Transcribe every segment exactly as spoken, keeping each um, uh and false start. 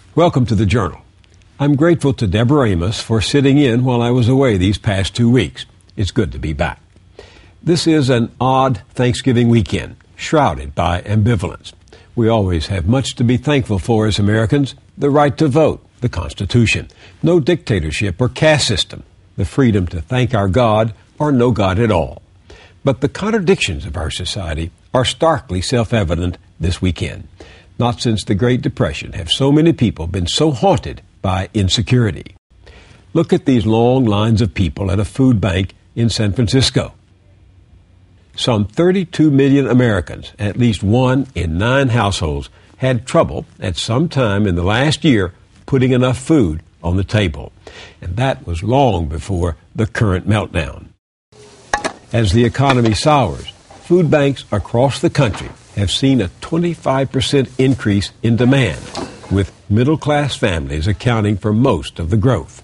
Welcome to the Journal. I'm grateful to Deborah Amos for sitting in while I was away these past two weeks. It's good to be back. This is an odd Thanksgiving weekend, shrouded by ambivalence. We always have much to be thankful for as Americans: the right to vote, the Constitution, no dictatorship or caste system, the freedom to thank our God or no God at all. But the contradictions of our society are starkly self-evident this weekend. Not since the Great Depression have so many people been so haunted by insecurity. Look at these long lines of people at a food bank in San Francisco. Some thirty-two million Americans, at least one in nine households, had trouble at some time in the last year putting enough food on the table. And that was long before the current meltdown. As the economy sours, food banks across the country have seen a twenty-five percent increase in demand, with middle-class families accounting for most of the growth.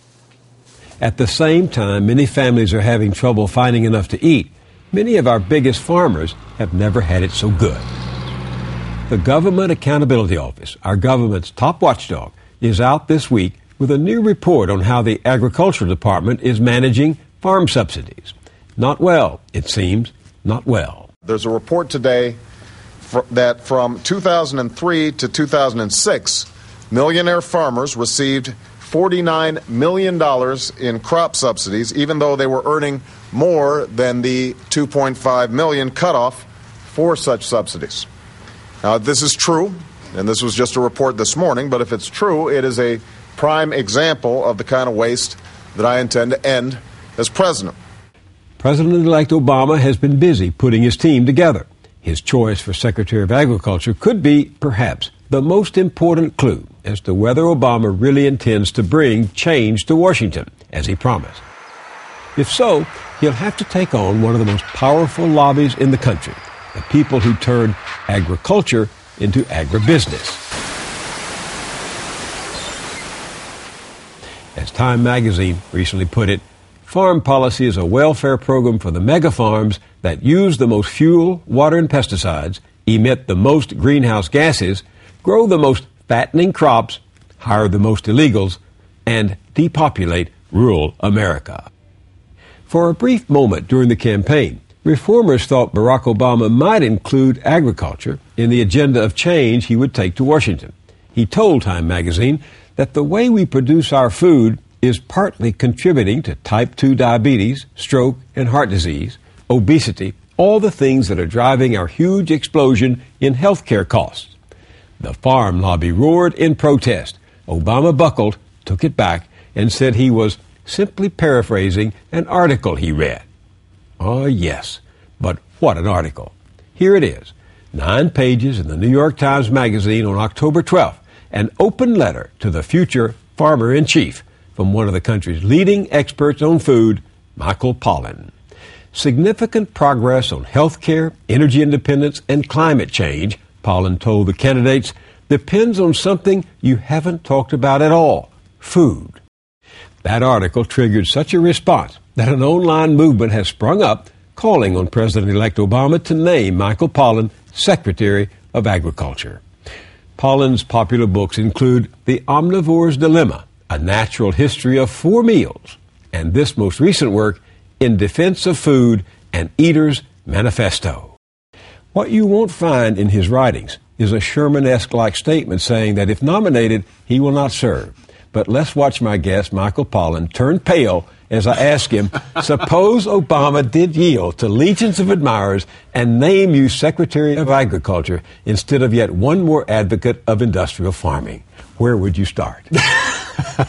At the same time, many families are having trouble finding enough to eat. Many of our biggest farmers have never had it so good. The Government Accountability Office, our government's top watchdog, is out this week with a new report on how the Agriculture Department is managing farm subsidies. Not well, it seems, not well. There's a report today that from two thousand three to two thousand six, millionaire farmers received forty-nine million dollars in crop subsidies, even though they were earning more than the two point five million dollars cutoff for such subsidies. Now, this is true, and this was just a report this morning, but if it's true, it is a prime example of the kind of waste that I intend to end as president. President-elect Obama has been busy putting his team together. His choice for Secretary of Agriculture could be, perhaps, the most important clue as to whether Obama really intends to bring change to Washington, as he promised. If so, he'll have to take on one of the most powerful lobbies in the country, the people who turned agriculture into agribusiness. As Time magazine recently put it, farm policy is a welfare program for the mega farms that use the most fuel, water, and pesticides, emit the most greenhouse gases, grow the most fattening crops, hire the most illegals, and depopulate rural America. For a brief moment during the campaign, reformers thought Barack Obama might include agriculture in the agenda of change he would take to Washington. He told Time magazine that the way we produce our food is partly contributing to type two diabetes, stroke, and heart disease, obesity, all the things that are driving our huge explosion in health care costs. The farm lobby roared in protest. Obama buckled, took it back, and said he was simply paraphrasing an article he read. Oh, yes, but what an article. Here it is, nine pages in the New York Times Magazine on October twelfth, an open letter to the future farmer-in-chief from one of the country's leading experts on food, Michael Pollan. Significant progress on health care, energy independence, and climate change, Pollan told the candidates, depends on something you haven't talked about at all: food. That article triggered such a response that an online movement has sprung up calling on President-elect Obama to name Michael Pollan Secretary of Agriculture. Pollan's popular books include The Omnivore's Dilemma, A Natural History of Four Meals, and this most recent work, In Defense of Food, An Eater's Manifesto. What you won't find in his writings is a Sherman-esque-like statement saying that if nominated, he will not serve. But let's watch my guest, Michael Pollan, turn pale as I ask him, suppose Obama did yield to legions of admirers and name you Secretary of Agriculture instead of yet one more advocate of industrial farming. Where would you start? uh,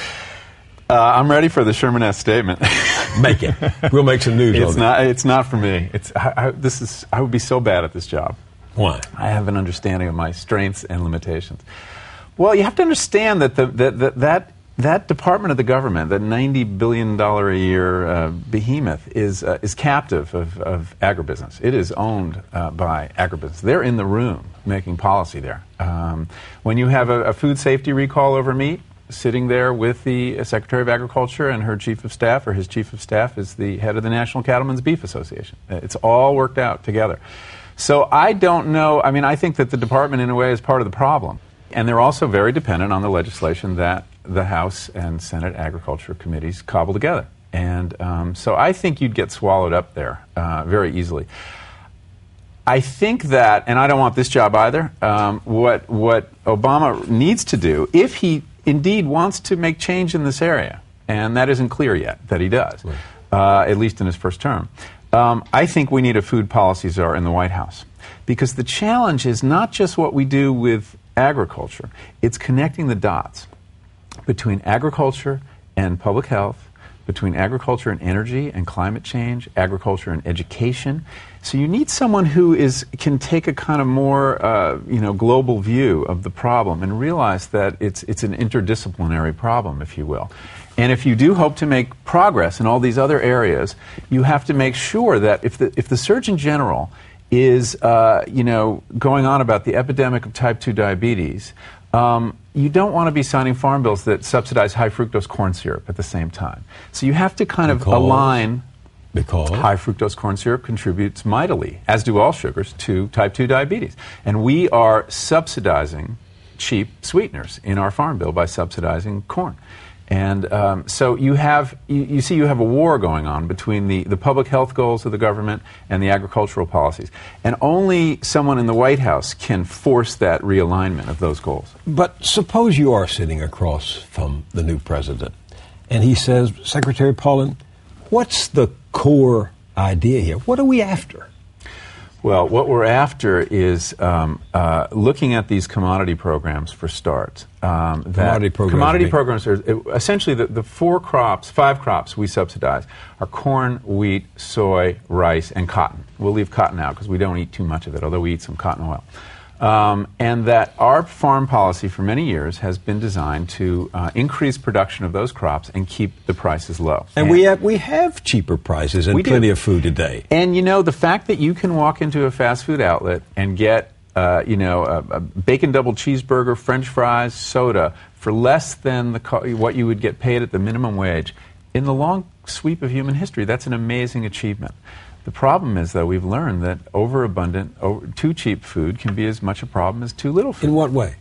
I'm ready for the Sherman-esque statement. Make it. We'll make some news it's on not, it. It's not for me. It's, I, I, this is, I would be so bad at this job. Why? I have an understanding of my strengths and limitations. Well, you have to understand that the, that, that, that That department of the government, that ninety billion dollars a year uh, behemoth, is uh, is captive of, of agribusiness. It is owned uh, by agribusiness. They're in the room making policy there. Um, when you have a, a food safety recall over meat, sitting there with the Secretary of Agriculture and her chief of staff, or his chief of staff is the head of the National Cattlemen's Beef Association. It's all worked out together. So I don't know. I mean, I think that the department, in a way, is part of the problem. And they're also very dependent on the legislation that the House and Senate Agriculture Committees cobble together. And um, so I think you'd get swallowed up there uh, very easily. I think that, and I don't want this job either, um, what, what Obama needs to do, if he indeed wants to make change in this area, and that isn't clear yet that he does, right. uh, at least in his first term, um, I think we need a food policy czar in the White House. Because the challenge is not just what we do with agriculture, it's connecting the dots between agriculture and public health, between agriculture and energy and climate change, agriculture and education. So you need someone who is can take a kind of more uh, you know global view of the problem and realize that it's it's an interdisciplinary problem, if you will. And if you do hope to make progress in all these other areas, you have to make sure that if the if the Surgeon General is uh, you know going on about the epidemic of type two diabetes, um, you don't want to be signing farm bills that subsidize high fructose corn syrup at the same time. So you have to kind because, of align. Because high fructose corn syrup contributes mightily, as do all sugars, to type two diabetes. And we are subsidizing cheap sweeteners in our farm bill by subsidizing corn. And um, so you have, you, you see, you have a war going on between the, the public health goals of the government and the agricultural policies. And only someone in the White House can force that realignment of those goals. But suppose you are sitting across from the new president, and he says, Secretary Paulen, what's the core idea here? What are we after? Well, what we're after is um, uh, looking at these commodity programs for starts. Um, commodity programs. Commodity programs are essentially the, the four crops, five crops we subsidize are corn, wheat, soy, rice, and cotton. We'll leave cotton out because we don't eat too much of it, although we eat some cotton oil. Um, and that our farm policy for many years has been designed to uh, increase production of those crops and keep the prices low. And, and we have we have cheaper prices and plenty do. of food today. And you know, the fact that you can walk into a fast food outlet and get uh, you know a, a bacon double cheeseburger, French fries, soda for less than the co- what you would get paid at the minimum wage, in the long sweep of human history, that's an amazing achievement. The problem is, though, we've learned that overabundant, over, too cheap food can be as much a problem as too little food. In what way?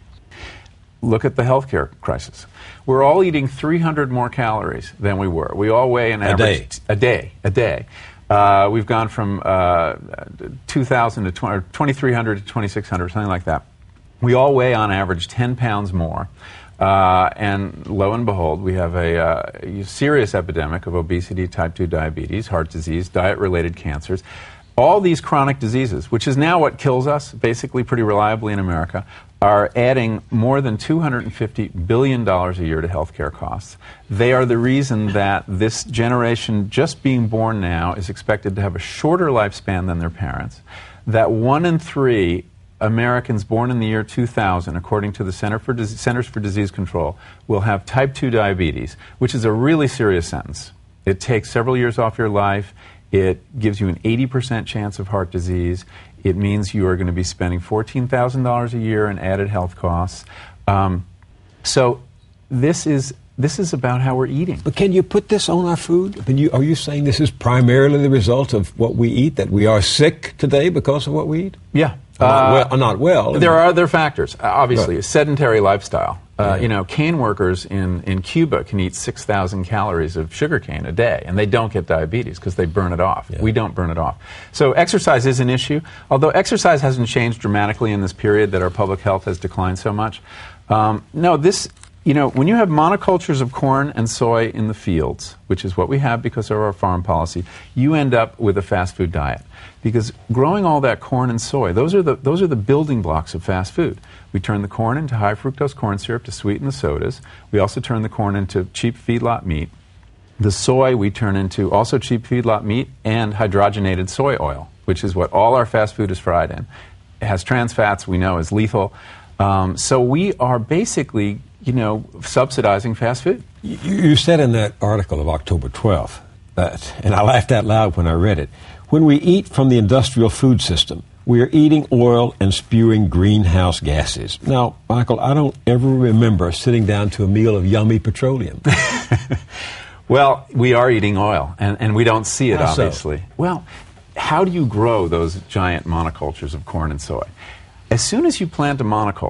Look at the healthcare crisis. We're all eating three hundred more calories than we were. We all weigh an a average... Day. A day. A day. Uh, we've gone from uh, two thousand to twenty-three hundred to twenty-six hundred, something like that. We all weigh, on average, ten pounds more. Uh, and lo and behold, we have a, uh, a serious epidemic of obesity, type two diabetes, heart disease, diet-related cancers. All these chronic diseases, which is now what kills us, basically pretty reliably in America, are adding more than two hundred fifty billion dollars a year to healthcare costs. They are the reason that this generation just being born now is expected to have a shorter lifespan than their parents, that one in three Americans born in the year two thousand, according to the Center for Dis- Centers for Disease Control, will have type two diabetes, which is a really serious sentence. It takes several years off your life. It gives you an eighty percent chance of heart disease. It means you are going to be spending fourteen thousand dollars a year in added health costs. Um, so this is this is about how we're eating. But can you put this on our food? I mean, you, are you saying this is primarily the result of what we eat, that we are sick today because of what we eat? Yeah. Or not, uh, well, not well. There are other factors. Uh, obviously, right. a sedentary lifestyle. Uh, yeah. You know, cane workers in, in Cuba can eat six thousand calories of sugar cane a day, and they don't get diabetes because they burn it off. Yeah. We don't burn it off. So exercise is an issue, although exercise hasn't changed dramatically in this period that our public health has declined so much. Um, no, this... You know, when you have monocultures of corn and soy in the fields, which is what we have because of our farm policy, you end up with a fast food diet. Because growing all that corn and soy, those are the those are the building blocks of fast food. We turn the corn into high fructose corn syrup to sweeten the sodas. We also turn the corn into cheap feedlot meat. The soy we turn into also cheap feedlot meat and hydrogenated soy oil, which is what all our fast food is fried in. It has trans fats, we know is lethal. Um, so we are basically, you know, subsidizing fast food. You, you said in that article of October twelfth, that, and I laughed out loud when I read it, when we eat from the industrial food system, we are eating oil and spewing greenhouse gases. Now, Michael, I don't ever remember sitting down to a meal of yummy petroleum. Well, we are eating oil, and, and we don't see it, How obviously. So? Well, how do you grow those giant monocultures of corn and soy? As soon as you plant a monoculture,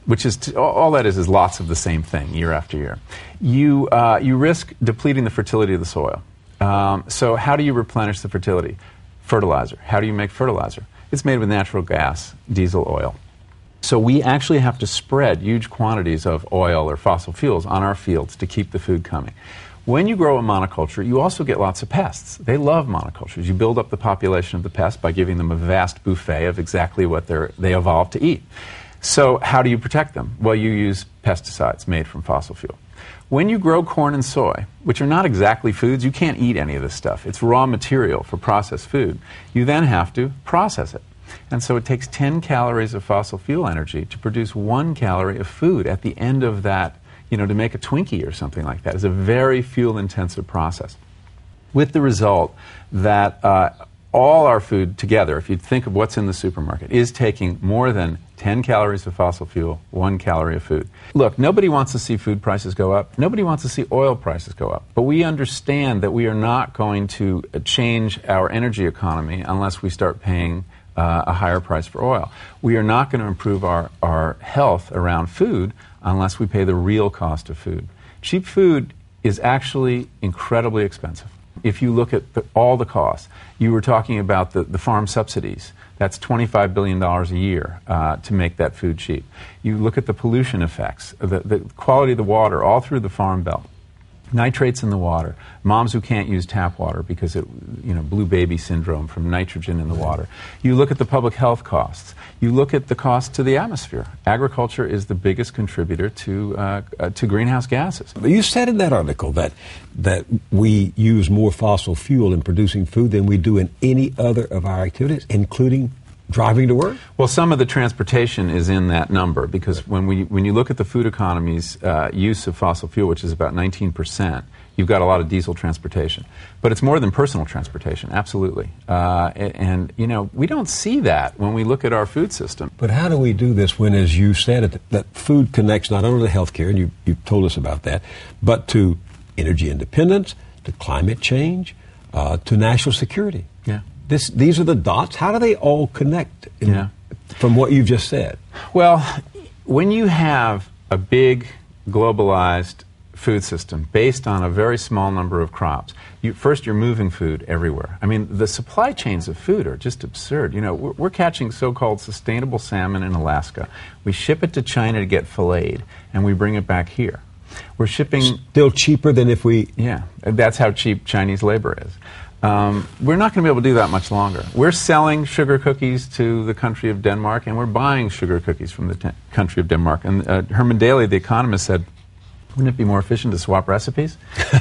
which is t- all that is is lots of the same thing year after year. You uh, you risk depleting the fertility of the soil. Um, so how do you replenish the fertility? Fertilizer. How do you make fertilizer? It's made with natural gas, diesel oil. So we actually have to spread huge quantities of oil or fossil fuels on our fields to keep the food coming. When you grow a monoculture, you also get lots of pests. They love monocultures. You build up the population of the pests by giving them a vast buffet of exactly what they're, they evolved to eat. So how do you protect them? Well, you use pesticides made from fossil fuel. When you grow corn and soy, which are not exactly foods, you can't eat any of this stuff. It's raw material for processed food. You then have to process it. And so it takes ten calories of fossil fuel energy to produce one calorie of food at the end of that. You know, to make a Twinkie or something like that is a very fuel-intensive process. With the result that uh, all our food together, if you think of what's in the supermarket, is taking more than ten calories of fossil fuel, one calorie of food. Look, nobody wants to see food prices go up. Nobody wants to see oil prices go up. But we understand that we are not going to change our energy economy unless we start paying uh, a higher price for oil. We are not going to improve our, our health around food unless we pay the real cost of food. Cheap food is actually incredibly expensive. If you look at the, all the costs, you were talking about the, the farm subsidies. That's twenty-five billion dollars a year uh, to make that food cheap. You look at the pollution effects, the, the quality of the water all through the farm belt. Nitrates in the water, moms who can't use tap water because it, you know, blue baby syndrome from nitrogen in the water. You look at the public health costs. You look at the cost to the atmosphere. Agriculture is the biggest contributor to uh, uh, to greenhouse gases. You said in that article that that we use more fossil fuel in producing food than we do in any other of our activities, including driving to work? Well, some of the transportation is in that number because when we when you look at the food economy's uh, use of fossil fuel, which is about nineteen percent, you've got a lot of diesel transportation. But it's more than personal transportation, absolutely. Uh, and, and, you know, we don't see that when we look at our food system. But how do we do this when, as you said, that food connects not only to health care, and you, you told us about that, but to energy independence, to climate change, uh, to national security? Yeah. This, these are the dots. How do they all connect in, yeah. from what you've just said? Well, when you have a big globalized food system based on a very small number of crops, you, first you're moving food everywhere. I mean, the supply chains of food are just absurd. You know, we're, we're catching so-called sustainable salmon in Alaska. We ship it to China to get filleted, and we bring it back here. We're shipping... Still cheaper than if we... Yeah, that's how cheap Chinese labor is. Um, we're not going to be able to do that much longer. We're selling sugar cookies to the country of Denmark, and we're buying sugar cookies from the te- country of Denmark. And uh, Herman Daly, the economist, said, wouldn't it be more efficient to swap recipes?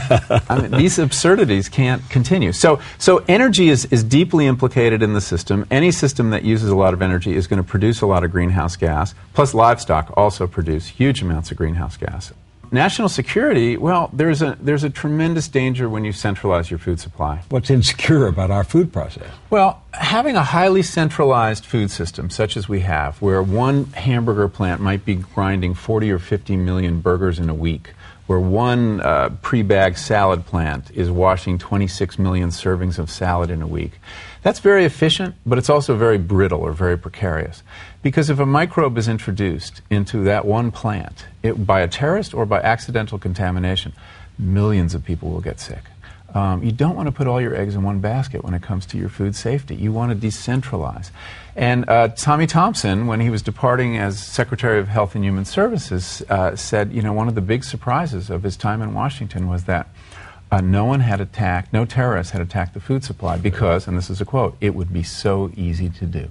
I mean, these absurdities can't continue. So, so energy is, is deeply implicated in the system. Any system that uses a lot of energy is going to produce a lot of greenhouse gas, plus livestock also produce huge amounts of greenhouse gas. National security, well, there's a there's a tremendous danger when you centralize your food supply. What's insecure about our food process? Well, having a highly centralized food system, such as we have, where one hamburger plant might be grinding forty or fifty million burgers in a week, where one uh, pre-bagged salad plant is washing twenty-six million servings of salad in a week. That's very efficient, but it's also very brittle or very precarious. Because if a microbe is introduced into that one plant, it, by a terrorist or by accidental contamination, millions of people will get sick. Um, you don't want to put all your eggs in one basket when it comes to your food safety. You want to decentralize. And uh, Tommy Thompson, when he was departing as Secretary of Health and Human Services, uh, said, you know, one of the big surprises of his time in Washington was that uh, no one had attacked, no terrorists had attacked the food supply because, and this is a quote, it would be so easy to do.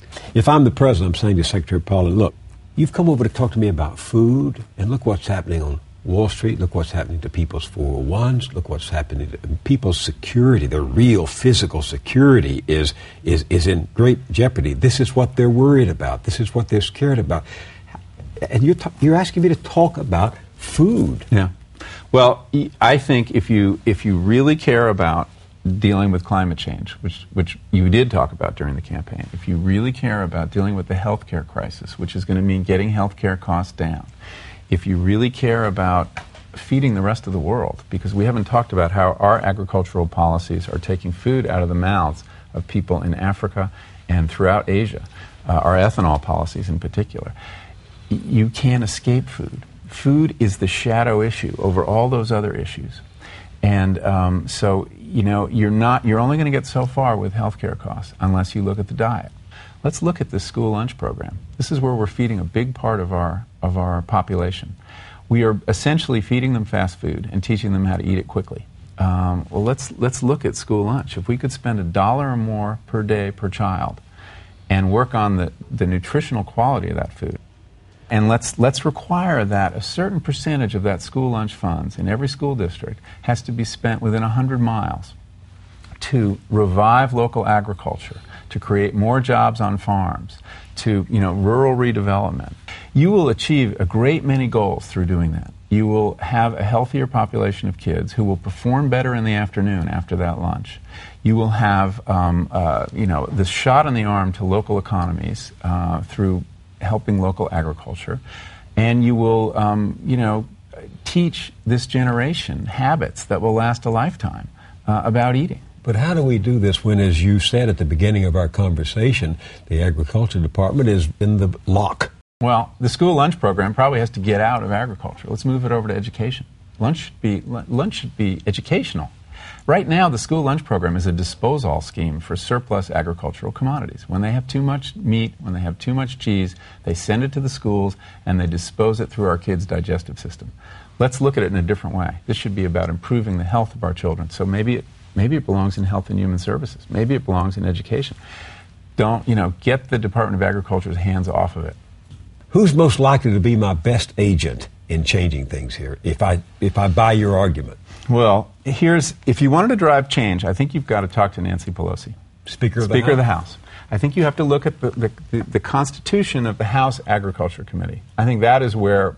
If I'm the president, I'm saying to Secretary Paulin, look, you've come over to talk to me about food, and look what's happening on Wall Street, look what's happening to people's four oh ones, look what's happening to people's security, their real physical security is, is, is in great jeopardy. This is what they're worried about. This is what they're scared about. And you're, ta- you're asking me to talk about food. Yeah. Well, I think if you if you really care about dealing with climate change, which which you did talk about during the campaign, if you really care about dealing with the healthcare crisis, which is going to mean getting healthcare costs down, if you really care about feeding the rest of the world, because we haven't talked about how our agricultural policies are taking food out of the mouths of people in Africa and throughout Asia, uh, our ethanol policies in particular. you can't escape food. Food is the shadow issue over all those other issues. And um, so, you know, you're not, you're only going to get so far with healthcare costs unless you look at the diet. Let's look at this school lunch program. This is where we're feeding a big part of our, of our population. We are essentially feeding them fast food and teaching them how to eat it quickly. Um, well, let's, let's look at school lunch. If we could spend a dollar or more per day per child and work on the, the nutritional quality of that food, and let's, let's require that a certain percentage of that school lunch funds in every school district has to be spent within one hundred miles to revive local agriculture, to create more jobs on farms, to, you know, rural redevelopment. You will achieve a great many goals through doing that. You will have a healthier population of kids who will perform better in the afternoon after that lunch. You will have, um, uh, you know, this shot in the arm to local economies uh, through helping local agriculture, and you will, um, you know, teach this generation habits that will last a lifetime uh, about eating. But how do we do this when, as you said at the beginning of our conversation, the Agriculture Department is in the lock? Well, the school lunch program probably has to get out of agriculture. Let's move it over to education. Lunch should be, lunch should be educational. Right now, the school lunch program is a disposal scheme for surplus agricultural commodities. When they have too much meat, when they have too much cheese, they send it to the schools and they dispose it through our kids' digestive system. Let's look at it in a different way. This should be about improving the health of our children. So maybe it, maybe it belongs in Health and Human Services. Maybe it belongs in education. Don't, you know, get the Department of Agriculture's hands off of it. Who's most likely to be my best agent in changing things here, if I if I buy your argument? Well, here's, if you wanted to drive change, I think you've got to talk to Nancy Pelosi, Speaker of the Speaker House. of the House. I think you have to look at the, the, the, the constitution of the House Agriculture Committee. I think that is where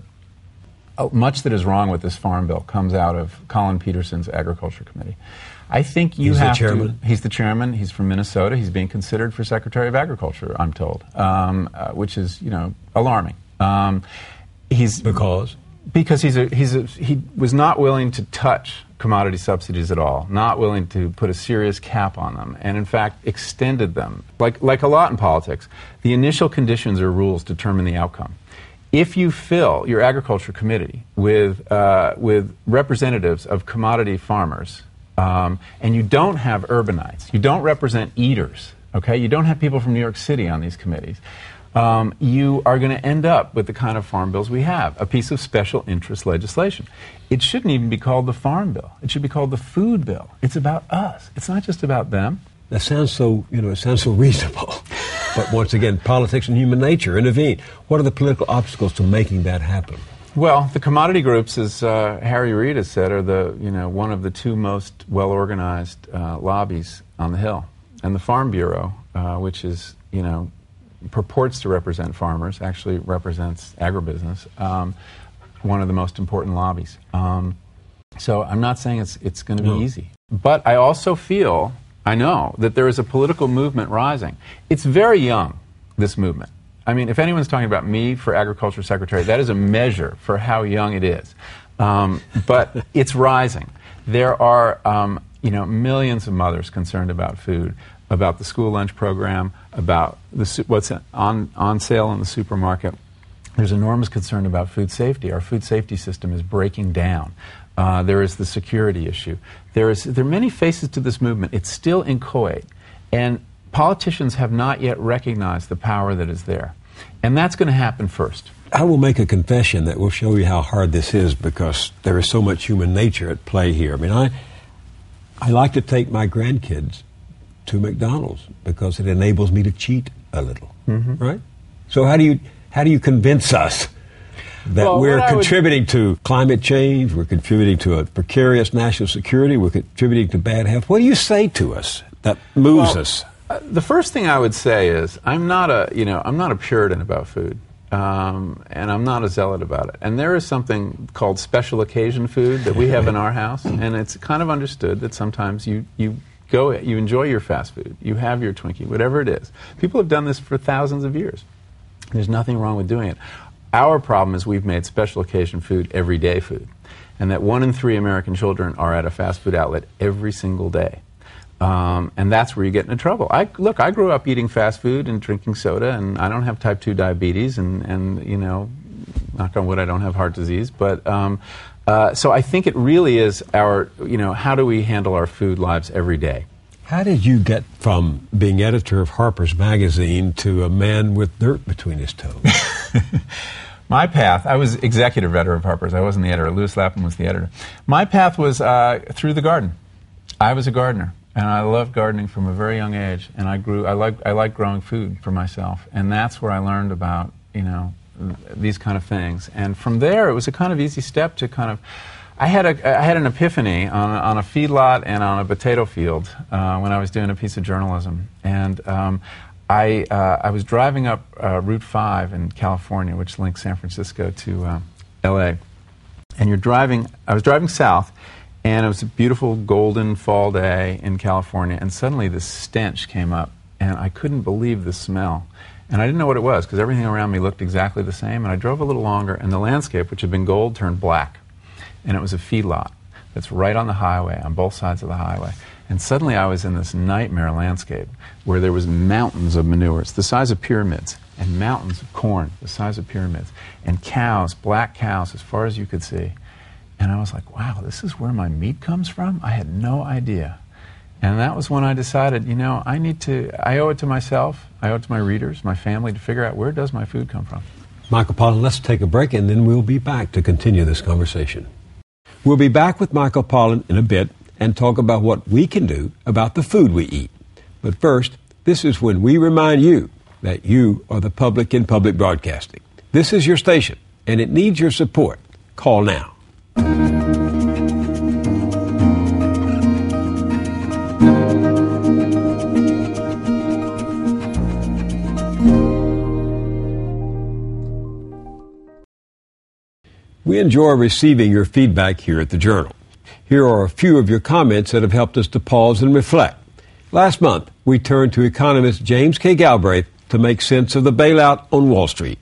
uh, much that is wrong with this farm bill comes out of Colin Peterson's Agriculture Committee. I think you he's have the chairman. to... He's the chairman. He's from Minnesota. He's being considered for Secretary of Agriculture, I'm told, um, uh, which is, you know, alarming. Um, he's Because? Because he's a, he's a, he was not willing to touch commodity subsidies at all, not willing to put a serious cap on them, and in fact extended them. Like, like a lot in politics, the initial conditions or rules determine the outcome. If you fill your agriculture committee with, uh, with representatives of commodity farmers, um, and you don't have urbanites, you don't represent eaters, okay? You don't have people from New York City on these committees. Um, you are going to end up with the kind of farm bills we have, a piece of special interest legislation. It shouldn't even be called the farm bill. It should be called the food bill. It's about us. It's not just about them. That sounds so, you know, it sounds so reasonable. But once again, politics and human nature intervene. What are the political obstacles to making that happen? Well, the commodity groups, as uh, Harry Reid has said, are the, you know, one of the two most well-organized uh, lobbies on the Hill. And the Farm Bureau, uh, which is, you know, purports to represent farmers, actually represents agribusiness, um, one of the most important lobbies. Um, so I'm not saying it's, it's going to no. be easy. But I also feel, I know, that there is a political movement rising. It's very young, this movement. I mean, if anyone's talking about me for Agriculture Secretary, that is a measure for how young it is. Um, but it's rising. There are, um, you know, millions of mothers concerned about food, about the school lunch program, about the su- what's on, on sale in the supermarket. There's enormous concern about food safety. Our food safety system is breaking down. Uh, there is the security issue. There is there are many faces to this movement. It's still inchoate, and politicians have not yet recognized the power that is there. And that's going to happen first. I will make a confession that will show you how hard this is, because there is so much human nature at play here. I mean, I I like to take my grandkids to McDonald's because it enables me to cheat a little, mm-hmm. right? So how do you how do you convince us that well, we're contributing would... to climate change, we're contributing to a precarious national security, we're contributing to bad health? What do you say to us that moves well, us? Uh, the first thing I would say is I'm not a you know I'm not a Puritan about food. Um, and I'm not a zealot about it. And there is something called special occasion food that we have in our house, and it's kind of understood that sometimes you, you go, you enjoy your fast food, you have your Twinkie, whatever it is. People have done this for thousands of years. There's nothing wrong with doing it. Our problem is we've made special occasion food everyday food, and that one in three American children are at a fast food outlet every single day. Um, and that's where you get into trouble. I, look, I grew up eating fast food and drinking soda, and I don't have type two diabetes, and, and you know, knock on wood, I don't have heart disease. But um, uh, so I think it really is our, you know, how do we handle our food lives every day? How did you get from being editor of Harper's Magazine to a man with dirt between his toes? My path, I was executive editor of Harper's. I wasn't the editor. Louis Lapham was the editor. My path was uh, through the garden. I was a gardener, and I loved gardening from a very young age. And I grew. I like. I like growing food for myself, and that's where I learned about, you know, these kind of things. And from there, it was a kind of easy step to kind of. I had a. I had an epiphany on on a feedlot and on a potato field uh, when I was doing a piece of journalism, and. Um, I, uh, I was driving up uh, Route five in California, which links San Francisco to uh, L A. And you're driving, I was driving south, and it was a beautiful golden fall day in California, and suddenly this stench came up, and I couldn't believe the smell. And I didn't know what it was, because everything around me looked exactly the same, and I drove a little longer, and the landscape, which had been gold, turned black. And it was a feedlot that's right on the highway, on both sides of the highway. And suddenly I was in this nightmare landscape where there was mountains of manures, the size of pyramids, and mountains of corn, the size of pyramids, and cows, black cows, as far as you could see. And I was like, wow, this is where my meat comes from? I had no idea. And that was when I decided, you know, I need to, I owe it to myself, I owe it to my readers, my family, to figure out where does my food come from. Michael Pollan, let's take a break, and then we'll be back to continue this conversation. We'll be back with Michael Pollan in a bit and talk about what we can do about the food we eat. But first, this is when we remind you that you are the public in public broadcasting. This is your station, and it needs your support. Call now. We enjoy receiving your feedback here at the Journal. Here are a few of your comments that have helped us to pause and reflect. Last month, we turned to economist James K. Galbraith to make sense of the bailout on Wall Street.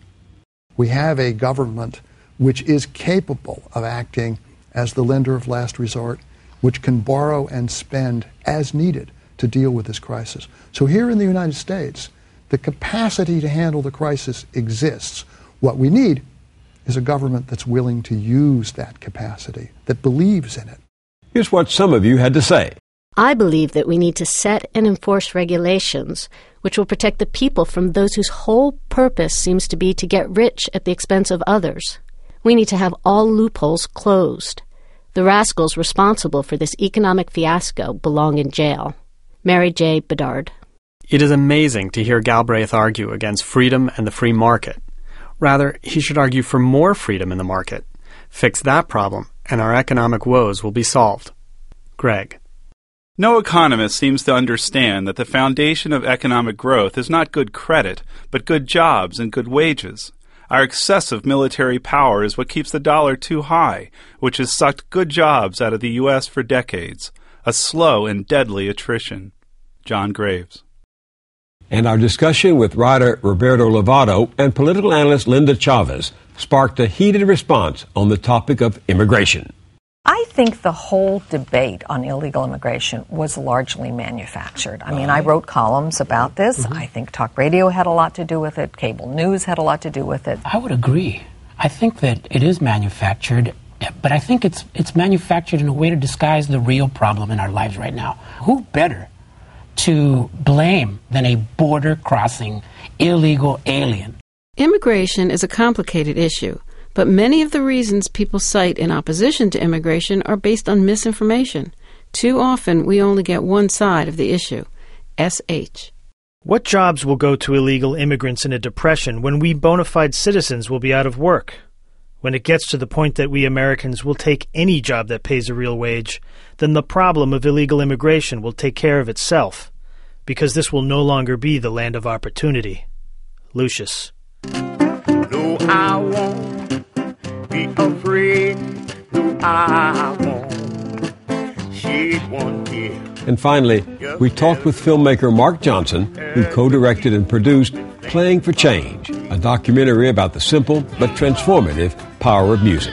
We have a government which is capable of acting as the lender of last resort, which can borrow and spend as needed to deal with this crisis. So here in the United States, the capacity to handle the crisis exists. What we need is a government that's willing to use that capacity, that believes in it. Here's what some of you had to say. I believe that we need to set and enforce regulations which will protect the people from those whose whole purpose seems to be to get rich at the expense of others. We need to have all loopholes closed. The rascals responsible for this economic fiasco belong in jail. Mary J. Bedard. It is amazing to hear Galbraith argue against freedom and the free market. Rather, he should argue for more freedom in the market. Fix that problem, and our economic woes will be solved. Greg. No economist seems to understand that the foundation of economic growth is not good credit, but good jobs and good wages. Our excessive military power is what keeps the dollar too high, which has sucked good jobs out of the U S for decades. A slow and deadly attrition. John Graves. And our discussion with writer Roberto Lovato and political analyst Linda Chavez sparked a heated response on the topic of immigration. I think the whole debate on illegal immigration was largely manufactured. I mean, I wrote columns about this. Mm-hmm. I think talk radio had a lot to do with it. Cable news had a lot to do with it. I would agree. I think that it is manufactured, but I think it's it's manufactured in a way to disguise the real problem in our lives right now. Who better to blame than a border-crossing illegal alien? Immigration is a complicated issue, but many of the reasons people cite in opposition to immigration are based on misinformation. Too often, we only get one side of the issue. S H. What jobs will go to illegal immigrants in a depression when we bona fide citizens will be out of work? When it gets to the point that we Americans will take any job that pays a real wage, then the problem of illegal immigration will take care of itself, because this will no longer be the land of opportunity. Lucius. No, I won't be afraid. No, I won't shed one tear. And finally, we talked with filmmaker Mark Johnson, who co-directed and produced Playing for Change, a documentary about the simple but transformative power of music.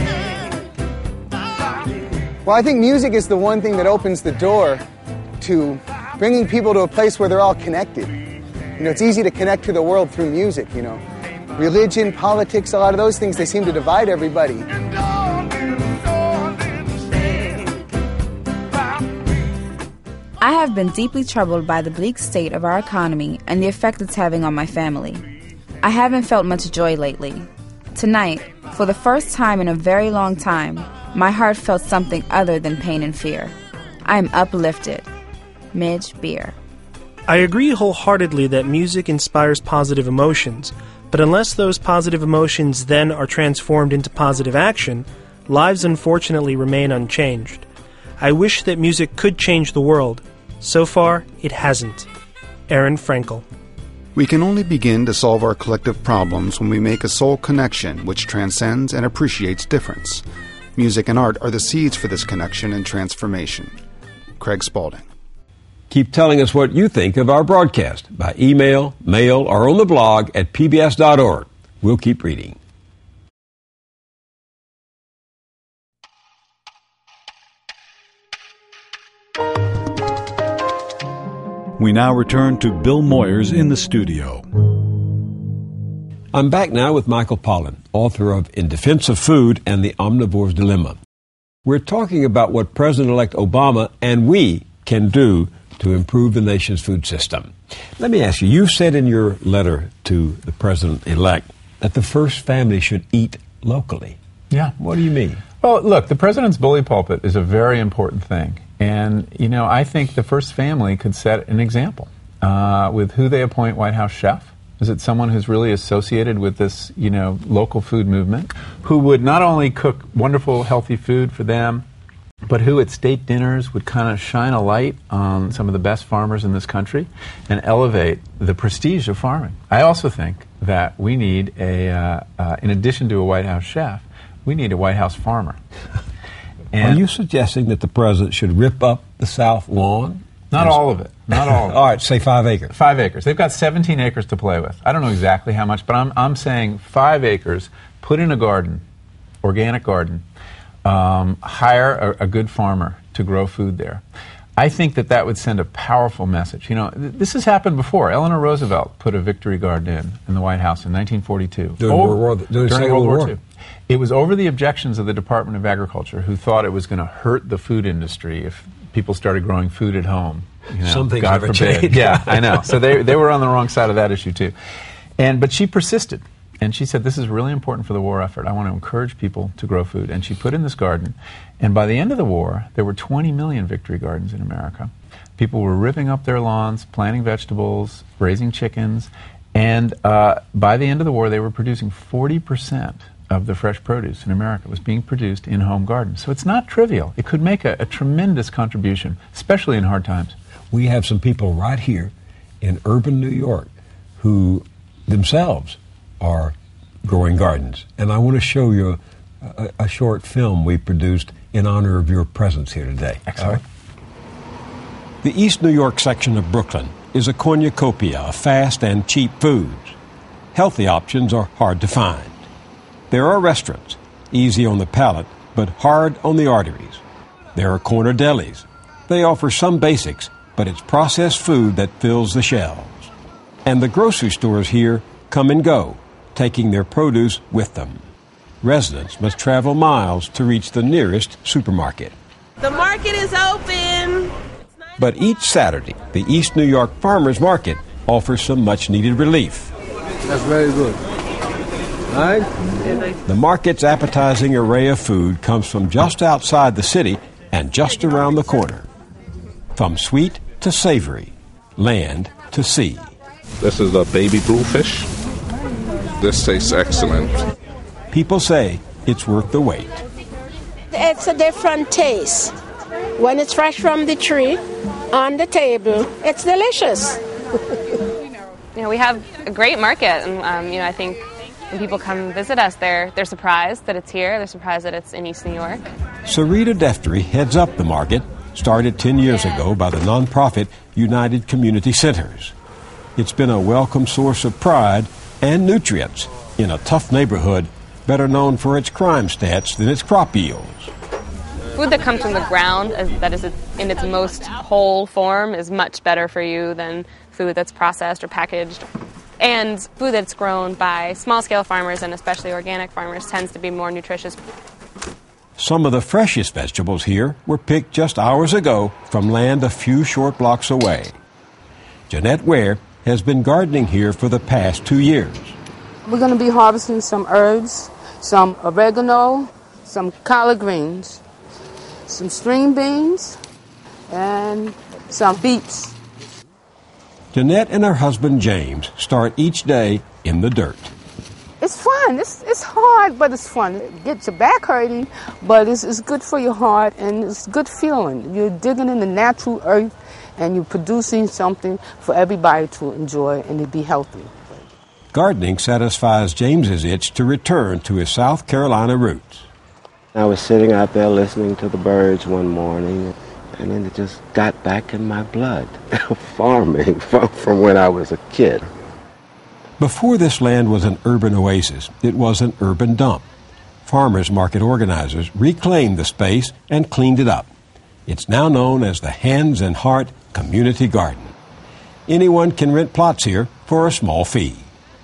Well, I think music is the one thing that opens the door to bringing people to a place where they're all connected. You know, it's easy to connect to the world through music, you know. Religion, politics, a lot of those things, they seem to divide everybody. I have been deeply troubled by the bleak state of our economy and the effect it's having on my family. I haven't felt much joy lately. Tonight, for the first time in a very long time, my heart felt something other than pain and fear. I am uplifted. Midge Beer. I agree wholeheartedly that music inspires positive emotions, but unless those positive emotions then are transformed into positive action, lives unfortunately remain unchanged. I wish that music could change the world. So far, it hasn't. Aaron Frankel. We can only begin to solve our collective problems when we make a soul connection which transcends and appreciates difference. Music and art are the seeds for this connection and transformation. Craig Spaulding. Keep telling us what you think of our broadcast by email, mail, or on the blog at p b s dot org. We'll keep reading. We now return to Bill Moyers in the studio. I'm back now with Michael Pollan, author of In Defense of Food and the Omnivore's Dilemma. We're talking about what President-elect Obama and we can do to improve the nation's food system. Let me ask you, you said in your letter to the President-elect that the first family should eat locally. Yeah. What do you mean? Well, look, the president's bully pulpit is a very important thing. And, you know, I think the first family could set an example uh, with who they appoint White House chef. Is it someone who's really associated with this, you know, local food movement, who would not only cook wonderful, healthy food for them, but who at state dinners would kind of shine a light on some of the best farmers in this country and elevate the prestige of farming? I also think that we need a, uh, uh, in addition to a White House chef, we need a White House farmer. And are you suggesting that the president should rip up the South lawn? Not all of it. Not all of it. All right, say five acres. Five acres. They've got seventeen acres to play with. I don't know exactly how much, but I'm I'm saying five acres, put in a garden, organic garden, um, hire a, a good farmer to grow food there. I think that that would send a powerful message. You know, th- this has happened before. Eleanor Roosevelt put a victory garden in in the White House in nineteen forty-two. During World War, during during World War Two. War. It was over the objections of the Department of Agriculture, who thought it was going to hurt the food industry if people started growing food at home. You know, Some things God never forbid. change. Yeah, I know. So they they were on the wrong side of that issue too. And but she persisted. And she said, this is really important for the war effort. I want to encourage people to grow food. And she put in this garden. And by the end of the war, there were twenty million victory gardens in America. People were ripping up their lawns, planting vegetables, raising chickens. And uh, by the end of the war, they were producing forty percent of the fresh produce in America was being produced in home gardens. So it's not trivial. It could make a, a tremendous contribution, especially in hard times. We have some people right here in urban New York who themselves are growing gardens. And I want to show you a, a short film we produced in honor of your presence here today. Excellent. Right? The East New York section of Brooklyn is a cornucopia of fast and cheap foods. Healthy options are hard to find. There are restaurants, easy on the palate, but hard on the arteries. There are corner delis. They offer some basics, but it's processed food that fills the shelves. And the grocery stores here come and go, taking their produce with them. Residents must travel miles to reach the nearest supermarket. The market is open. But each Saturday, the East New York Farmers Market offers some much-needed relief. That's very good. Right? The market's appetizing array of food comes from just outside the city and just around the corner. From sweet to savory, land to sea. This is a baby bluefish. This tastes excellent. People say it's worth the wait. It's a different taste. When it's fresh from the tree, on the table, it's delicious. You know, we have a great market, and um, you know, I think when people come visit us, they're they're surprised that it's here. They're surprised that it's in East New York. Sarita Deftry heads up the market, started ten years ago by the nonprofit United Community Centers. It's been a welcome source of pride and nutrients in a tough neighborhood better known for its crime stats than its crop yields. Food that comes from the ground, as, that is in its most whole form, is much better for you than food that's processed or packaged. And food that's grown by small-scale farmers, and especially organic farmers, tends to be more nutritious. Some of the freshest vegetables here were picked just hours ago from land a few short blocks away. Jeanette Ware has been gardening here for the past two years. We're going to be harvesting some herbs, some oregano, some collard greens, some string beans, and some beets. Jeanette and her husband James start each day in the dirt. It's fun. It's it's hard, but it's fun. It gets your back hurting, but it's, it's good for your heart, and it's good feeling. You're digging in the natural earth, and you're producing something for everybody to enjoy and to be healthy. Gardening satisfies James's itch to return to his South Carolina roots. I was sitting out there listening to the birds one morning, and then it just got back in my blood, farming from, from when I was a kid. Before this land was an urban oasis, it was an urban dump. Farmers market organizers reclaimed the space and cleaned it up. It's now known as the Hands and Heart Community Garden. Anyone can rent plots here for a small fee.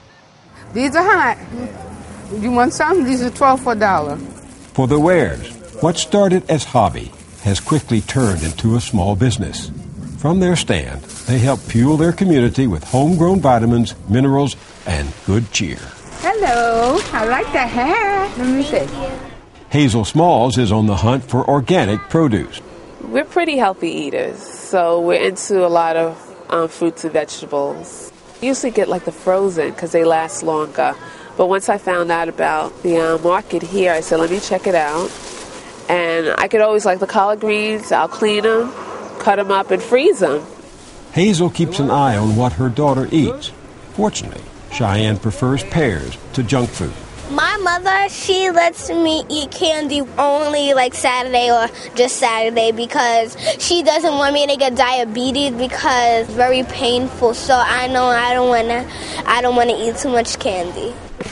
These are hot. You want some? These are twelve for a dollar. For the Wares, what started as hobby has quickly turned into a small business. From their stand, they help fuel their community with homegrown vitamins, minerals, and good cheer. Hello. I like the hair. Let me see. Hazel Smalls is on the hunt for organic produce. We're pretty healthy eaters, so we're into a lot of um, fruits and vegetables. Usually get like the frozen because they last longer. But once I found out about the uh, market here, I said, let me check it out. And I could always like the collard greens. I'll clean them, cut them up, and freeze them. Hazel keeps an eye on what her daughter eats. Fortunately, Cheyenne prefers pears to junk food. My mother, she lets me eat candy only like Saturday or just Saturday because she doesn't want me to get diabetes because it's very painful. So I know I don't want to I don't want to eat too much candy.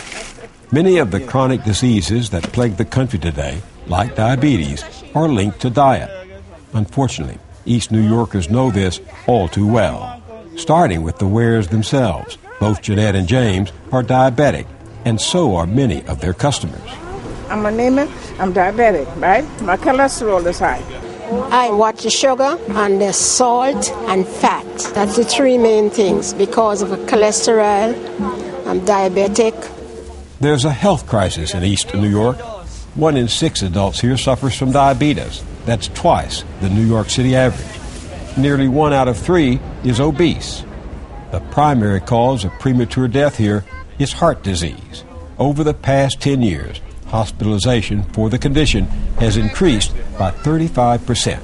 Many of the chronic diseases that plague the country today, like diabetes, are linked to diet. Unfortunately, East New Yorkers know this all too well, starting with the Wares themselves. Both Jeanette and James are diabetic, and so are many of their customers. I'm anemic. I'm diabetic, right? My cholesterol is high. I watch the sugar and the salt and fat. That's the three main things. Because of the cholesterol, I'm diabetic. There's a health crisis in East New York. One in six adults here suffers from diabetes. That's twice the New York City average. Nearly one out of three is obese. The primary cause of premature death here is heart disease. Over the past ten years, hospitalization for the condition has increased by thirty-five percent.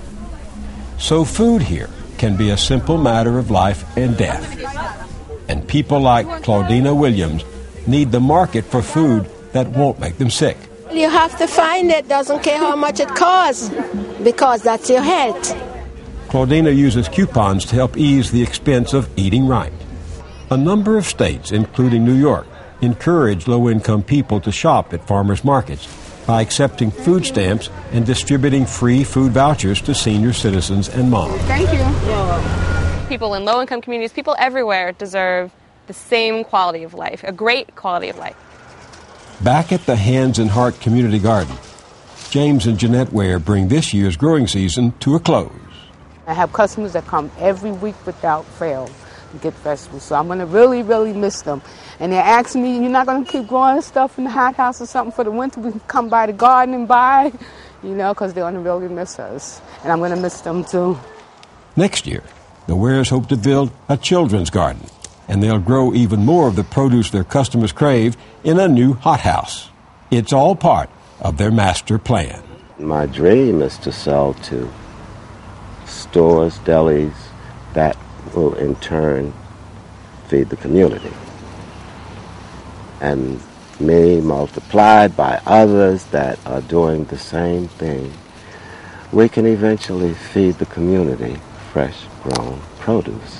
So food here can be a simple matter of life and death. And people like Claudina Williams need the market for food that won't make them sick. You have to find it, doesn't care how much it costs, because that's your health. Claudina uses coupons to help ease the expense of eating right. A number of states, including New York, encourage low-income people to shop at farmers markets by accepting food stamps and distributing free food vouchers to senior citizens and moms. Thank you. People in low-income communities, people everywhere deserve the same quality of life, a great quality of life. Back at the Hands and Heart Community Garden, James and Jeanette Ware bring this year's growing season to a close. I have customers that come every week without fail to get vegetables, so I'm going to really, really miss them. And they're asking me, you're not going to keep growing stuff in the hothouse or something for the winter? We can come by the garden and buy, you know, because they're going to really miss us. And I'm going to miss them too. Next year, the Wares hope to build a children's garden, and they'll grow even more of the produce their customers crave in a new hothouse. It's all part of their master plan. My dream is to sell to stores, delis, that will in turn feed the community. And me multiplied by others that are doing the same thing, we can eventually feed the community fresh grown produce.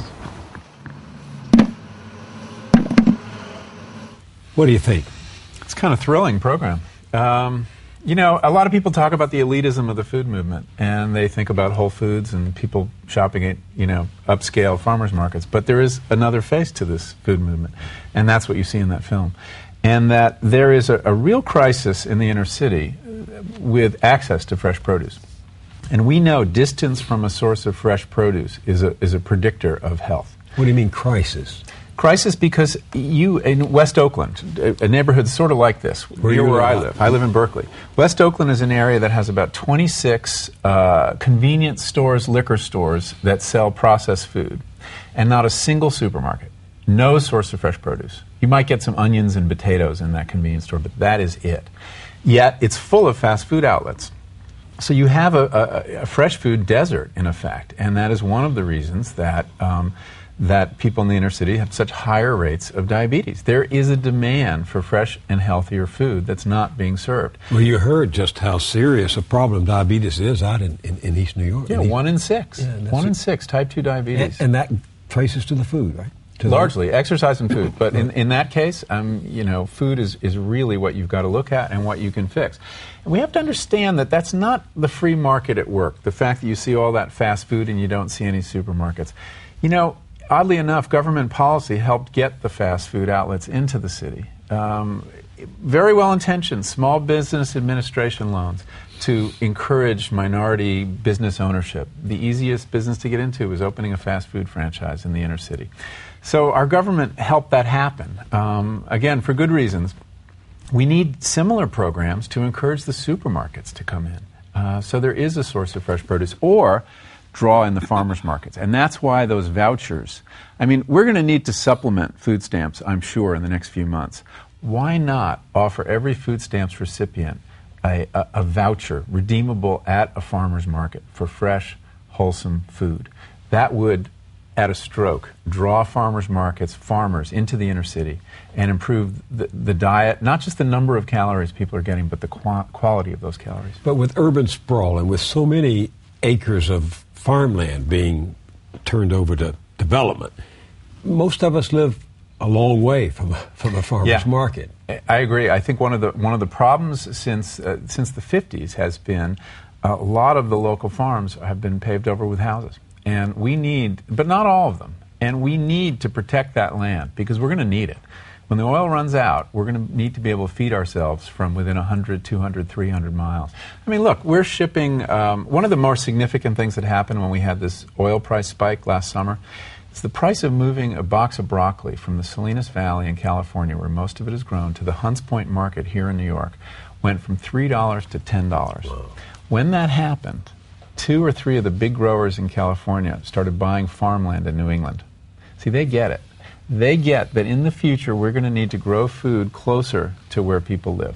What do you think? It's kind of thrilling program. Um, You know, a lot of people talk about the elitism of the food movement, and they think about Whole Foods and people shopping at, you know, upscale farmers markets. But there is another face to this food movement, and that's what you see in that film. And that there is a, a real crisis in the inner city with access to fresh produce. And we know distance from a source of fresh produce is a, is a predictor of health. What do you mean crisis? Crisis because you, in West Oakland, a, a neighborhood sort of like this, Where near you where I live? live. I live in Berkeley. West Oakland is an area that has about twenty-six uh, convenience stores, liquor stores that sell processed food, and not a single supermarket. No source of fresh produce. You might get some onions and potatoes in that convenience store, but that is it. Yet it's full of fast food outlets. So you have a, a, a fresh food desert, in effect, and that is one of the reasons that um, that people in the inner city have such higher rates of diabetes. There is a demand for fresh and healthier food that's not being served. Well, you heard just how serious a problem diabetes is out in, in, in East New York. Yeah, in one in six. Yeah, one it. in six, type two diabetes. And, and that traces to the food, right? To Largely, the exercise and food. But in, in that case, um, you know, food is, is really what you've got to look at and what you can fix. And we have to understand that that's not the free market at work, the fact that you see all that fast food and you don't see any supermarkets. You know, oddly enough, government policy helped get the fast food outlets into the city. Um, very well-intentioned small business administration loans to encourage minority business ownership. The easiest business to get into was opening a fast food franchise in the inner city. So our government helped that happen, um, again, for good reasons. We need similar programs to encourage the supermarkets to come in. Uh, so there is a source of fresh produce, or draw in the farmers markets. And that's why those vouchers, I mean, we're going to need to supplement food stamps, I'm sure, in the next few months. Why not offer every food stamps recipient a, a, a voucher redeemable at a farmer's market for fresh, wholesome food? That would, at a stroke, draw farmers markets, farmers into the inner city and improve the, the diet, not just the number of calories people are getting, but the qu- quality of those calories. But with urban sprawl and with so many acres of farmland being turned over to development, most of us live a long way from a, from a farmer's Yeah. market. I agree. I think one of the one of the problems since uh, since the fifties has been a lot of the local farms have been paved over with houses, and we need, but not all of them, and we need to protect that land because we're going to need it. When the oil runs out, we're going to need to be able to feed ourselves from within one hundred, two hundred, three hundred miles. I mean, look, we're shipping, um, one of the more significant things that happened when we had this oil price spike last summer is the price of moving a box of broccoli from the Salinas Valley in California, where most of it is grown, to the Hunts Point market here in New York, went from three dollars to ten dollars. Whoa. When that happened, two or three of the big growers in California started buying farmland in New England. See, they get it. They get that in the future we're going to need to grow food closer to where people live.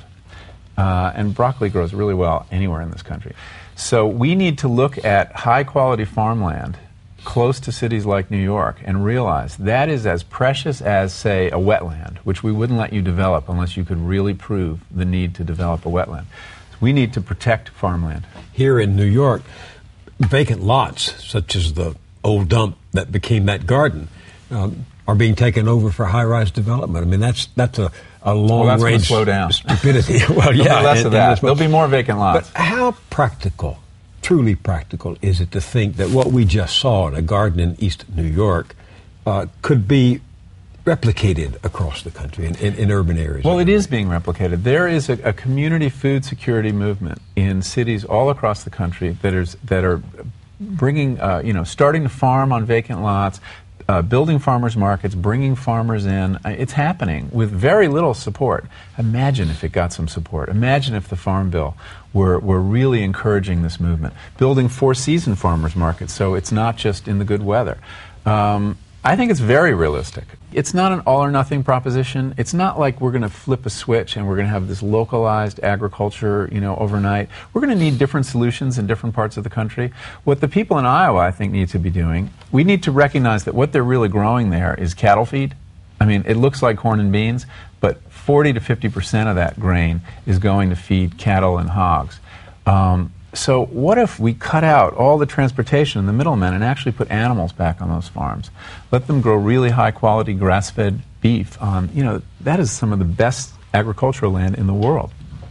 Uh, and broccoli grows really well anywhere in this country. So we need to look at high-quality farmland close to cities like New York and realize that is as precious as, say, a wetland, which we wouldn't let you develop unless you could really prove the need to develop a wetland. So we need to protect farmland. Here in New York, vacant lots, such as the old dump that became that garden, um, are being taken over for high-rise development. I mean, that's that's a, a long-range well, slow down. stupidity. Well, There'll yeah, be less and, of that. and There'll be more vacant lots. But how practical, truly practical, is it to think that what we just saw in a garden in East New York uh, could be replicated across the country in, in, in urban areas? Well, it is being replicated. There is a, a community food security movement in cities all across the country that is that are bringing, uh, you know, starting to farm on vacant lots, uh, building farmers markets, bringing farmers in. It's happening with very little support. Imagine if it got some support. Imagine if the Farm Bill were, were really encouraging this movement. Building four-season farmers markets, so it's not just in the good weather. Um, I think it's very realistic. It's not an all-or-nothing proposition. It's not like we're going to flip a switch and we're going to have this localized agriculture, you know, overnight. We're going to need different solutions in different parts of the country. What the people in Iowa, I think, need to be doing, we need to recognize that what they're really growing there is cattle feed. I mean, it looks like corn and beans, but forty to fifty percent of that grain is going to feed cattle and hogs. Um, So what if we cut out all the transportation and the middlemen and actually put animals back on those farms? Let them grow really high-quality grass-fed beef on, you know, that is some of the best agricultural land in the world.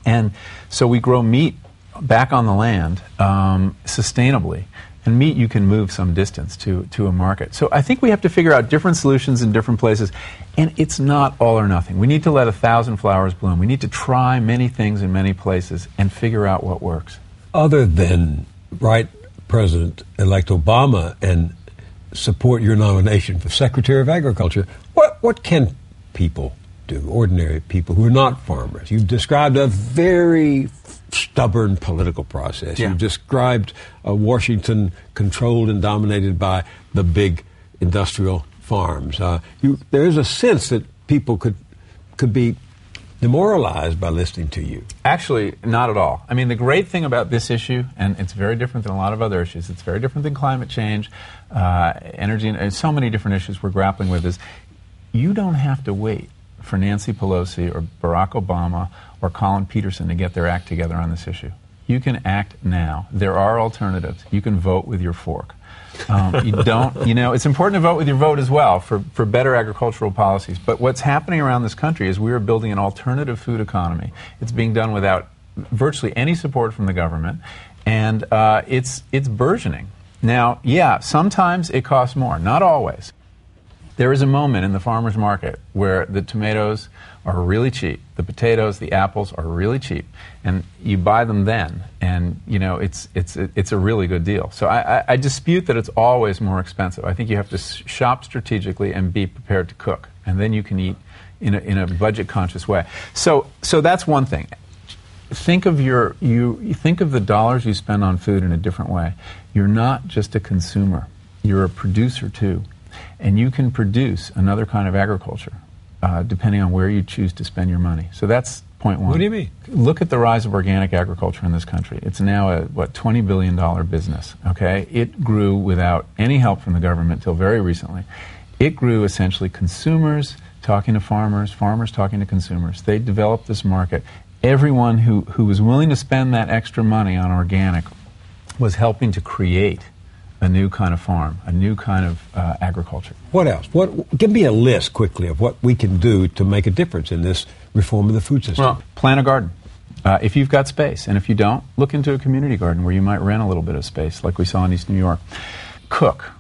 And so we grow meat back on the land um, sustainably. And meat you can move some distance to, to a market. So I think we have to figure out different solutions in different places. And it's not all or nothing. We need to let a thousand flowers bloom. We need to try many things in many places and figure out what works. Other than write President-elect Obama and support your nomination for Secretary of Agriculture, what, what can people do, ordinary people who are not farmers? You've described a very stubborn political process. Yeah. You've described a Washington controlled and dominated by the big industrial farms. Uh, you, there is a sense that people could could be demoralized by listening to you. Actually, not at all. I mean, the great thing about this issue, and it's very different than a lot of other issues, it's very different than climate change, uh, energy, and so many different issues we're grappling with, is you don't have to wait for Nancy Pelosi or Barack Obama or Colin Peterson to get their act together on this issue. You can act now. There are alternatives. You can vote with your fork. Um, you don't, you know, it's important to vote with your vote as well for, for better agricultural policies. But what's happening around this country is we are building an alternative food economy. It's being done without virtually any support from the government, and uh, it's it's burgeoning. Now, yeah, sometimes it costs more, not always. There is a moment in the farmer's market where the tomatoes are really cheap, the potatoes, the apples are really cheap, and you buy them then, and you know it's it's it's a really good deal. So I, I, I dispute that it's always more expensive. I think you have to shop strategically and be prepared to cook, and then you can eat in a, in a budget-conscious way. So so that's one thing. Think of your you, you think of the dollars you spend on food in a different way. You're not just a consumer; you're a producer too. And you can produce another kind of agriculture, uh, depending on where you choose to spend your money. So that's point one. What do you mean? Look at the rise of organic agriculture in this country. It's now a, what, twenty billion dollars business, okay? It grew without any help from the government until very recently. It grew essentially consumers talking to farmers, farmers talking to consumers. They developed this market. Everyone who, who was willing to spend that extra money on organic was helping to create a new kind of farm, a new kind of uh, agriculture. What else? What? Give me a list quickly of what we can do to make a difference in this reform of the food system. Well, plant a garden. Uh, if you've got space, and if you don't, look into a community garden where you might rent a little bit of space, like we saw in East New York. Cook.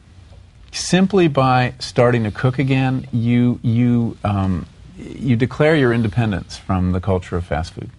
Simply by starting to cook again, you you um, you declare your independence from the culture of fast food.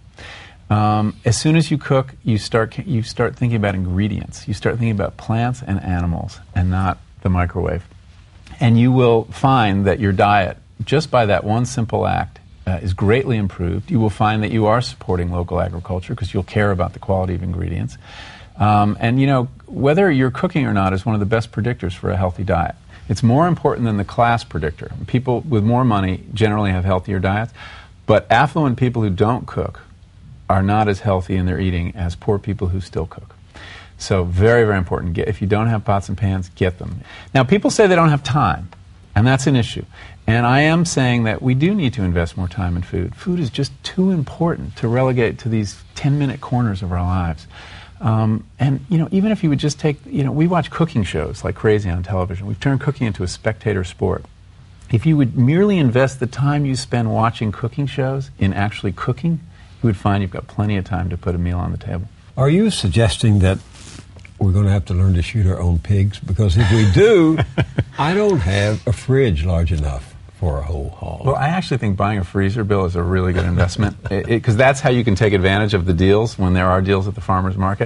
Um, as soon as you cook, you start you start thinking about ingredients. You start thinking about plants and animals, and not the microwave. And you will find that your diet, just by that one simple act, uh, is greatly improved. You will find that you are supporting local agriculture because you'll care about the quality of ingredients. Um, and you know, whether you're cooking or not is one of the best predictors for a healthy diet. It's more important than the class predictor. People with more money generally have healthier diets, but affluent people who don't cook are not as healthy in their eating as poor people who still cook. So very, very important. Get, if you don't have pots and pans, get them. Now, people say they don't have time, and that's an issue. And I am saying that we do need to invest more time in food. Food is just too important to relegate to these ten-minute corners of our lives. Um, and, you know, even if you would just take, you know, we watch cooking shows like crazy on television. We've turned cooking into a spectator sport. If you would merely invest the time you spend watching cooking shows in actually cooking, you would find you've got plenty of time to put a meal on the table. Are you suggesting that we're going to have to learn to shoot our own pigs? Because if we do, I don't have a fridge large enough for a whole hog. Well, I actually think buying a freezer, Bill, is a really good investment, because that's how you can take advantage of the deals when there are deals at the farmer's market.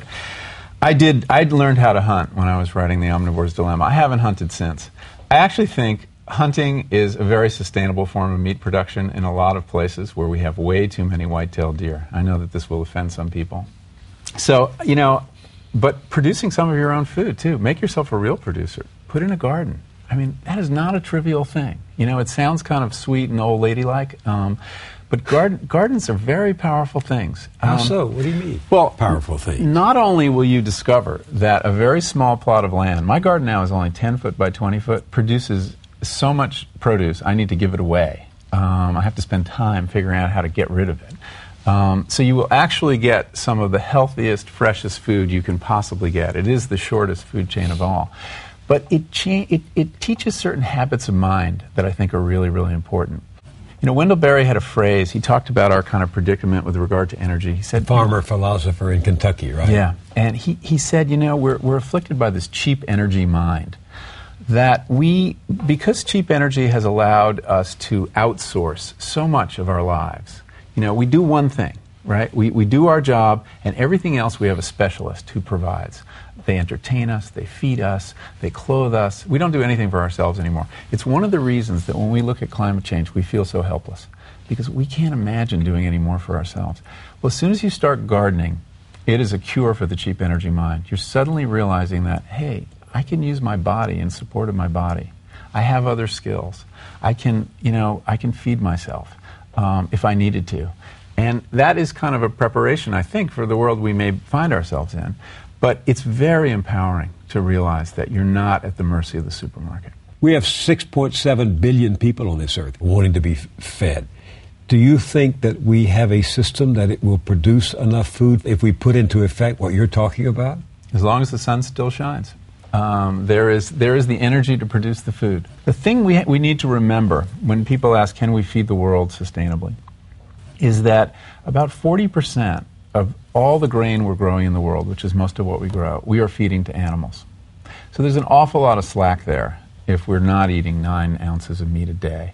I did. I'd learned how to hunt when I was writing The Omnivore's Dilemma. I haven't hunted since. I actually think hunting is a very sustainable form of meat production in a lot of places where we have way too many white-tailed deer. I know that this will offend some people. So, you know, but producing some of your own food, too. Make yourself a real producer. Put in a garden. I mean, that is not a trivial thing. You know, it sounds kind of sweet and old ladylike, um, but garden, gardens are very powerful things. How Um, so? What do you mean? Well, powerful things. Not only will you discover that a very small plot of land, my garden now is only ten foot by twenty foot, produces so much produce, I need to give it away. Um, I have to spend time figuring out how to get rid of it. Um, so you will actually get some of the healthiest, freshest food you can possibly get. It is the shortest food chain of all. But it, cha- it, it teaches certain habits of mind that I think are really, really important. You know, Wendell Berry had a phrase. He talked about our kind of predicament with regard to energy. He said, farmer philosopher in Kentucky, right? Yeah. And he, he said, you know, we're, we're afflicted by this cheap energy mind. That we, because cheap energy has allowed us to outsource so much of our lives, you know, we do one thing, right? We, we do our job, and everything else we have a specialist who provides. They entertain us, they feed us, they clothe us. We don't do anything for ourselves anymore. It's one of the reasons that when we look at climate change, we feel so helpless, because we can't imagine doing any more for ourselves. Well, as soon as you start gardening, it is a cure for the cheap energy mind. You're suddenly realizing that, hey, I can use my body in support of my body. I have other skills. I can, you know, I can feed myself um, if I needed to. And that is kind of a preparation, I think, for the world we may find ourselves in. But it's very empowering to realize that you're not at the mercy of the supermarket. We have six point seven billion people on this earth wanting to be f- fed. Do you think that we have a system that it will produce enough food if we put into effect what you're talking about? As long as the sun still shines. Um, there is there is the energy to produce the food. The thing we ha- we need to remember when people ask, can we feed the world sustainably, is that about forty percent of all the grain we're growing in the world, which is most of what we grow, we are feeding to animals. So there's an awful lot of slack there if we're not eating nine ounces of meat a day.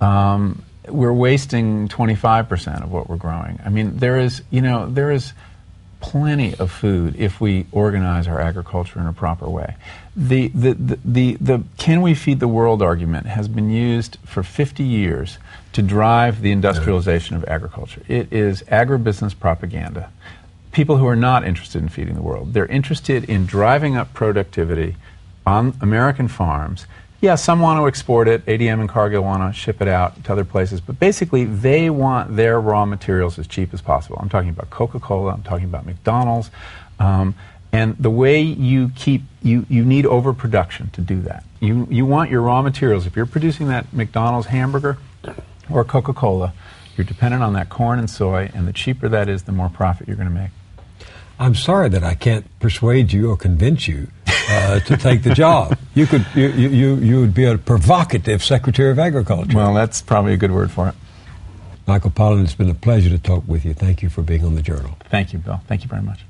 Um, we're wasting twenty-five percent of what we're growing. I mean, there is, you know, there is plenty of food if we organize our agriculture in a proper way. The, the, the, the, the can we feed the world argument has been used for fifty years to drive the industrialization of agriculture. It is agribusiness propaganda. People who are not interested in feeding the world, they're interested in driving up productivity on American farms. Yeah, some want to export it. A D M and Cargill want to ship it out to other places. But basically, they want their raw materials as cheap as possible. I'm talking about Coca-Cola. I'm talking about McDonald's. Um, and the way you keep, you, you need overproduction to do that. You, you want your raw materials. If you're producing that McDonald's hamburger or Coca-Cola, you're dependent on that corn and soy. And the cheaper that is, the more profit you're going to make. I'm sorry that I can't persuade you or convince you uh, to take the job. You could, you, you, you would be a provocative Secretary of Agriculture. Well, that's probably a good word for it. Michael Pollan, it's been a pleasure to talk with you. Thank you for being on the Journal. Thank you, Bill. Thank you very much.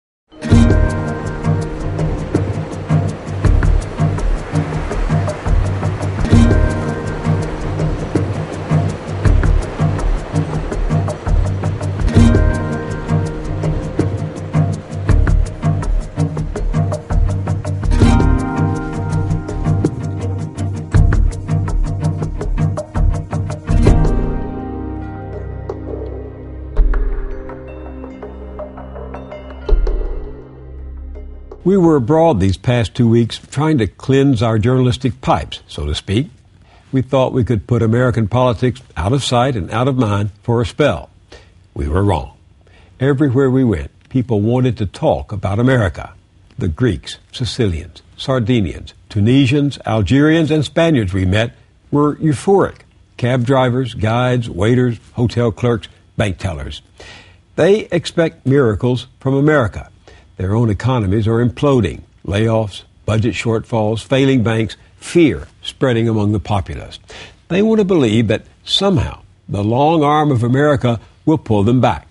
We were abroad these past two weeks trying to cleanse our journalistic pipes, so to speak. We thought we could put American politics out of sight and out of mind for a spell. We were wrong. Everywhere we went, people wanted to talk about America. The Greeks, Sicilians, Sardinians, Tunisians, Algerians, and Spaniards we met were euphoric. Cab drivers, guides, waiters, hotel clerks, bank tellers. They expect miracles from America. Their own economies are imploding. Layoffs, budget shortfalls, failing banks, fear spreading among the populace. They want to believe that somehow the long arm of America will pull them back.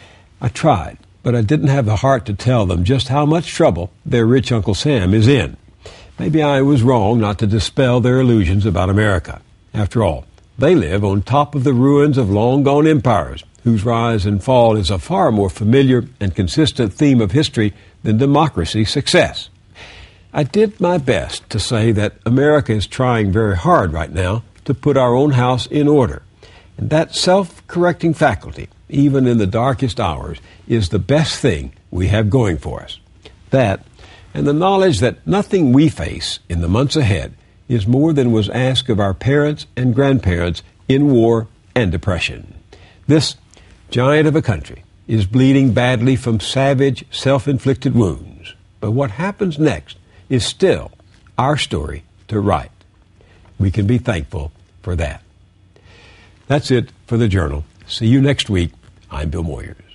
I tried, but I didn't have the heart to tell them just how much trouble their rich Uncle Sam is in. Maybe I was wrong not to dispel their illusions about America. After all, they live on top of the ruins of long-gone empires, whose rise and fall is a far more familiar and consistent theme of history than democracy's success. I did my best to say that America is trying very hard right now to put our own house in order. And that self-correcting faculty, even in the darkest hours, is the best thing we have going for us. That, and the knowledge that nothing we face in the months ahead is more than was asked of our parents and grandparents in war and depression. This giant of a country is bleeding badly from savage, self-inflicted wounds. But what happens next is still our story to write. We can be thankful for that. That's it for the Journal. See you next week. I'm Bill Moyers.